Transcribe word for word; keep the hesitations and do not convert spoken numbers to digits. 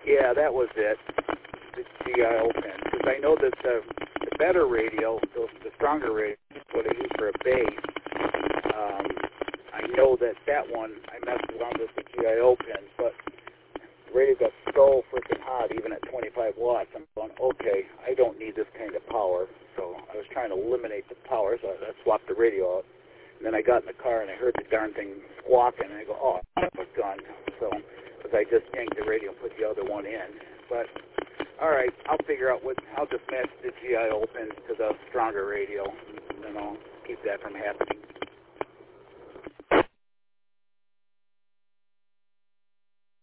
Yeah, that was it. The G I O pin. Because I know that the, the better radio, the, the stronger radio, what I use for a bass, um, I know that that one, I messed around with the G I O pin, but the radio got so freaking hot, even at twenty-five watts. I'm going, okay, I don't need this kind of power. So I was trying to eliminate the power, so I swapped the radio out. And then I got in the car and I heard the darn thing squawking, and I go, oh, son of a gun. So, because I just yanked the radio and put the other one in. But, all right, I'll figure out what, I'll just match the G I O pin to the stronger radio, and then I'll keep that from happening.